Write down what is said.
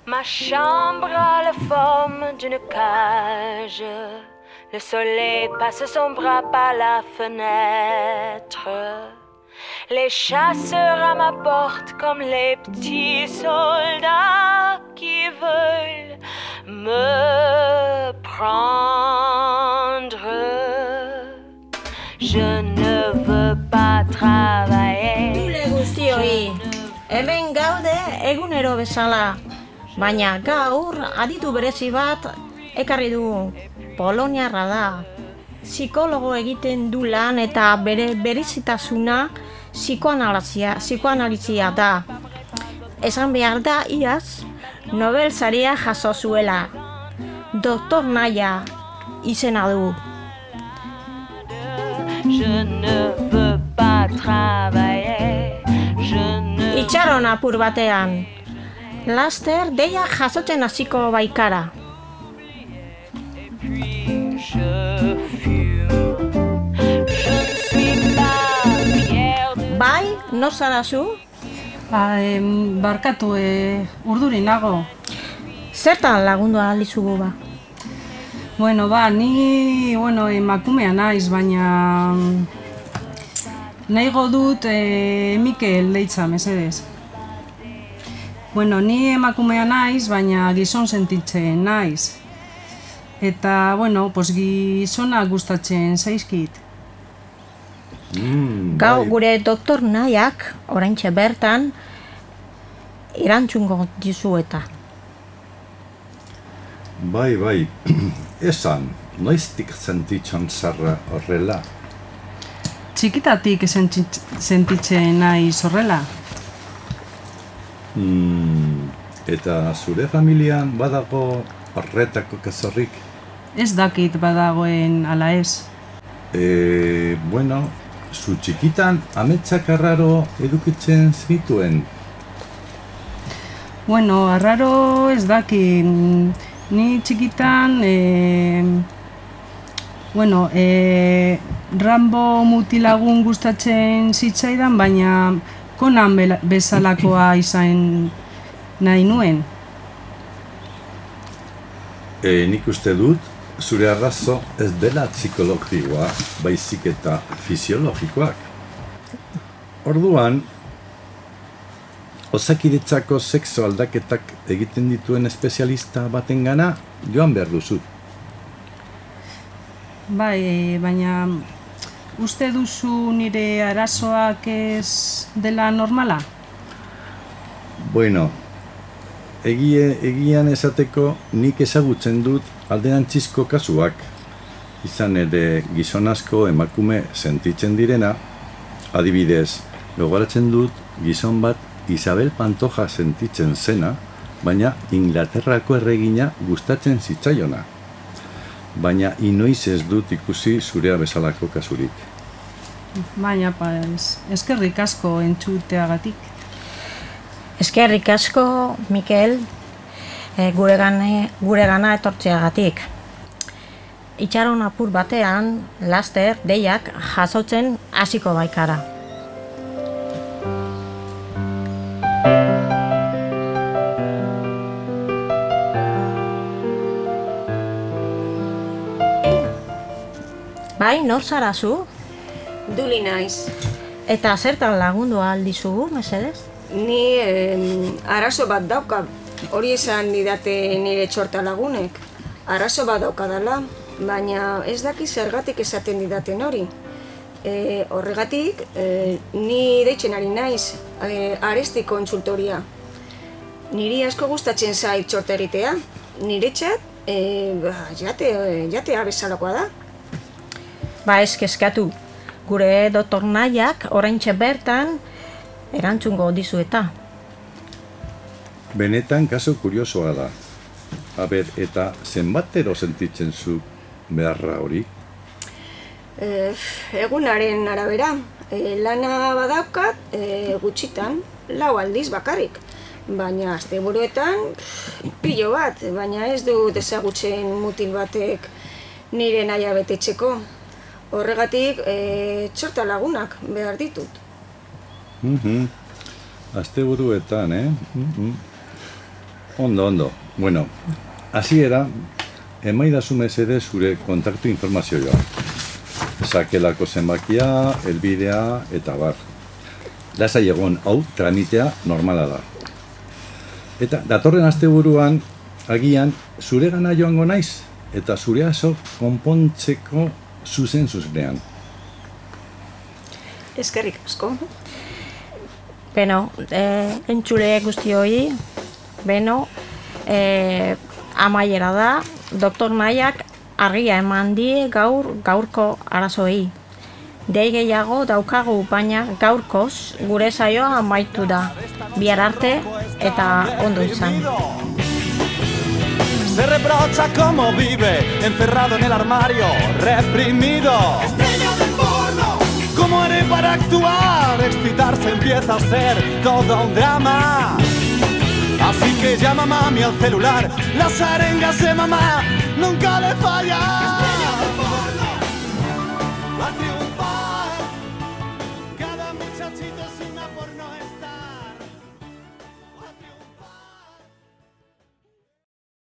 Ma chambre a la forme d'une cage. Le soleil passe son bras par la fenêtre. Les chasseurs à ma porte comme les petits soldats qui veulent me prendre. Je ne veux pas travailler. Dule guztioi, hemen gaude egunero bezala, baina gaur aditu berezi bat ekarri du. Poloniarra da. Psikologo egiten du lan eta bere berezitasuna psikoanalizia da. Esan behar da iaz Nobel saria jaso zuela. Doktor Naya izena du. Itxaron apur batean. Laster deia jasotzen hasiko baikara. Bai, nor zara zu? Barkatu, urduri nago. Zertan lagundu ahal dizugu ba? Ni emakumea naiz, baina nahigo dut Mikel deitza, mesedez. Ni emakumea naiz, baina gizon sentitzen naiz. Eta, gizonak gustatzen zaizkit. Gau gure doktor Nayak oraintxe bertan erantzungo dizu eta. Bai, esan, noiztik sentitzen zarra horrela? Txikitatik sentitzen naiz horrela. Eta zure familian badago horretako kezorrik? Ez dakit badagoen ala ez. Zu txikitan ametsak arraro edukitzen zituen? Arraro ez dakit. Ni txikitan, Rambo mutilagun gustatzen zitzaidan, baina Conan bezalakoa izan nahi nuen. Nik uste dut, zure arrazo ez dela psikologikoa, baizik eta fisiologikoak. Orduan, Osakidetzako sexo aldaketak egiten dituen espezialista batengana joan behar duzu. Bai, baina uste duzu nire arazoak ez dela normala? Egian esateko nik ezagutzen dut alderantzizko kasuak. Izan ere gizon asko emakume sentitzen direna, adibidez, gogoratzen dut gizon bat Isabel Pantoja sentitzen zena, baina Inglaterrako erregina gustatzen zitzaiona. Baina inoiz ez dut ikusi zurea bezalako kasurik. Baina, eskerrik asko entzuteagatik. Eskerrik asko, Mikel, guregana etortzeagatik. Itxaron apur batean, laster deiak jasotzen hasiko baikara. Bai, nor zara zu? Duli naiz. Eta zertan lagundu ahal dizugu, mesedez? Ni arazo bat dauka, hori esan didate nire txorta lagunek. Arazo bat daukadala, baina ez daki zergatik esaten didaten hori. Horregatik, ni deitzen ari naiz, Aresti konsultoria. Niri asko gustatzen zait txorta egitea, niretzat, jatea bezalakoa da. Ba ez kezkatu, gure doktor Nayak oraintxe bertan erantzungo dizu eta. Benetan kasu kuriosoa da. Eta zenbatero sentitzen zu beharra hori? Egunaren arabera, lana badaukat gutxitan, 4 aldiz bakarrik. Baina asteburuetan pilo bat, baina ez dut ezagutzen mutil batek nire nahia betetzeko. Horregatik txorta lagunak behar ditut. Asteburuetan, Ondo. Bueno, hasiera, emaidazu mesede zure kontaktu informazioa. Sakelako zenbakia, helbidea eta bar. Lasai egon, hau tramitea normala da. Eta datorren asteburuan agian zuregana joango naiz eta zure aso konpontzeko zuzenean. Eskerrik asko. Beno, entzule guzti hori, beno, amaiera da, doktor Naiak argia eman die gaurko arazoei. Dei gehiago daukagu, baina gaurkoz gure saioa amaitu da. Bihar arte eta ondo izan. Se reprocha cómo vive, encerrado en el armario, reprimido. Estrella del porno. ¿Cómo haré para actuar? Excitarse empieza a ser todo un drama. Así que llama mami al celular, las arengas de mamá nunca